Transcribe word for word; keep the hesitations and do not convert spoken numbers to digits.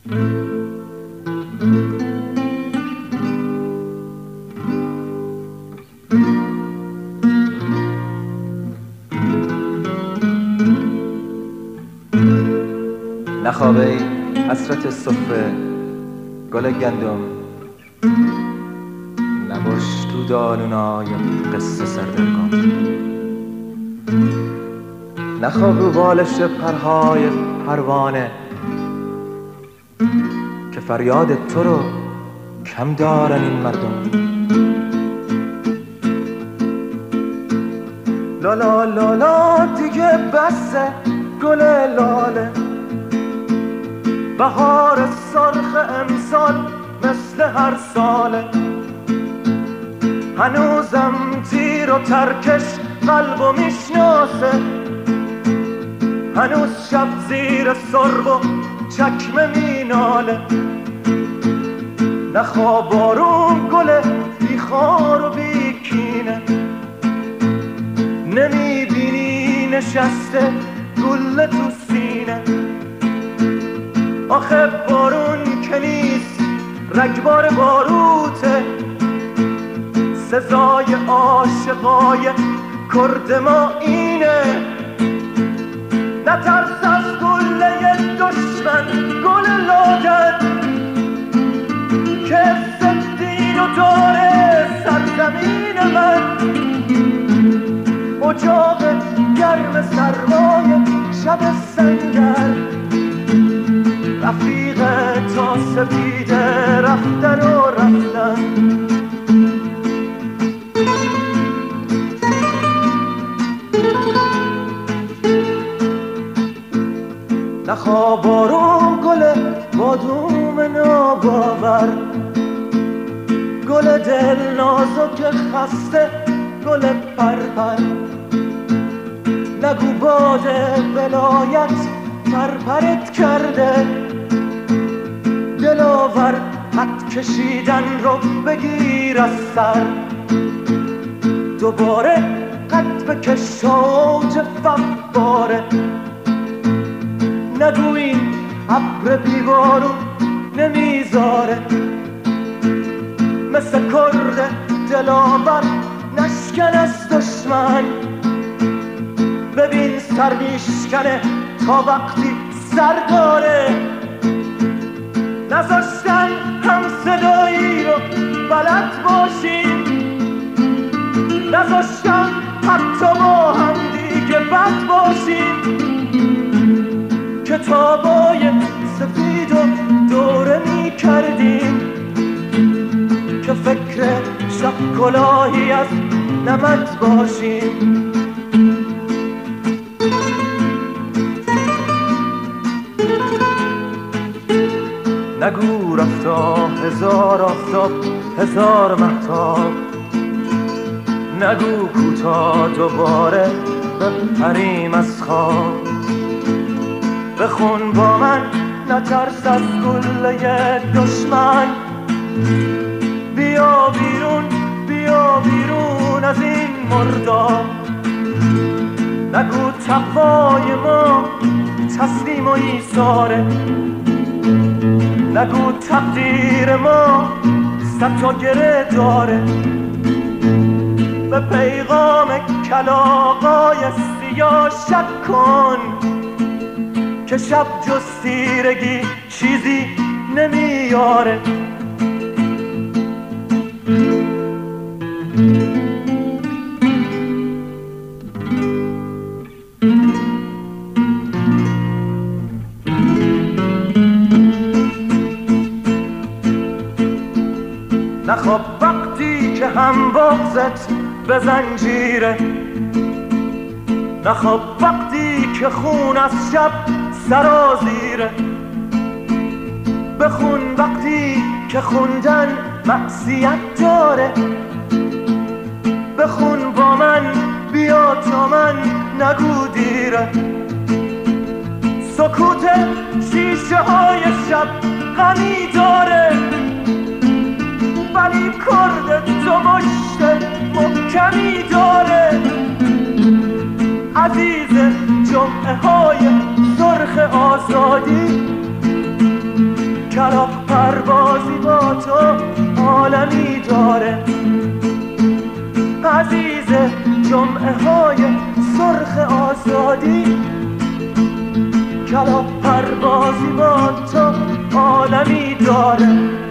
نخوابه حسرت صفره گل گندم، نباش تو دالونای قصه سردرگم. نخواب رو بالش پرهای پروانه که فریاد تو رو کم دارن این مردم. لالا لالا دیگه بسه گل لاله، بهار سرخ امسال مثل هر ساله. هنوزم تیر و ترکش قلبو میشناسه، هنوز شب زیر سرب و چکمه میناله. نخواب آروم گله بی خار و بی کینه، نمیبینی نشسته گل تو سینه. آخه بارون که نیست رگبار باروته، سزای عاشقای کرد ما اینه. نترس از گله دشمن گل لادن که سدین و داره سرزمین من. اجاق گرم سرمای شب سنگر، رفیق تا سپیده رفتن و رفتن. نخواب آروم گل بادوم ناباور، گل دل نازک خسته گل پرپر. نگو باد ولایت پرپرت کرده، دلاور خط کشیدن رو بگیر از سر. دوباره قد بکش اوج فواره، نگو این ابر بیوارو نمیذاره. مثل کرد دلاور نشکن از دشمن، ببین سر میشکنه تا وقتی سر داره. نذاشتن هم صدایی رو بلد باشیم، نذاشتن حتی با هم دیگه بد باشیم. کتابای سفید و دوره می کردیم که فکر شب کلاهی از نمد باشیم. نگو رفتا هزار آفتاب هزار مهتاب، نگو کوتا دوباره بپریم از خواب. بخون با من نترس از گله دشمن، بیا بیرون بیا بیرون از این مرداب. نگو تقوای ما تسلیم و ایثاره، نگو تقدیر ما صد تا گره داره. به پیغام کلاغای سیاه شک کن که شب جز تیرگی چیزی نمیاره. نخواب وقتی که هم بغضت به زنجیره، نخواب وقتی که خون از شب سرازیره. بخون وقتی که خوندن معصیت داره، بخون با من بیا تا من نگو دیره. سکوت شیشه های شب غمی داره، ولی کرد تو مشت محکمی داره. عزیز جمعه های سرخ آزادی، کلاغ پروازی با تو عالمی داره. عزیز جمعه های سرخ آزادی، کلاغ پروازی با تو عالمی داره.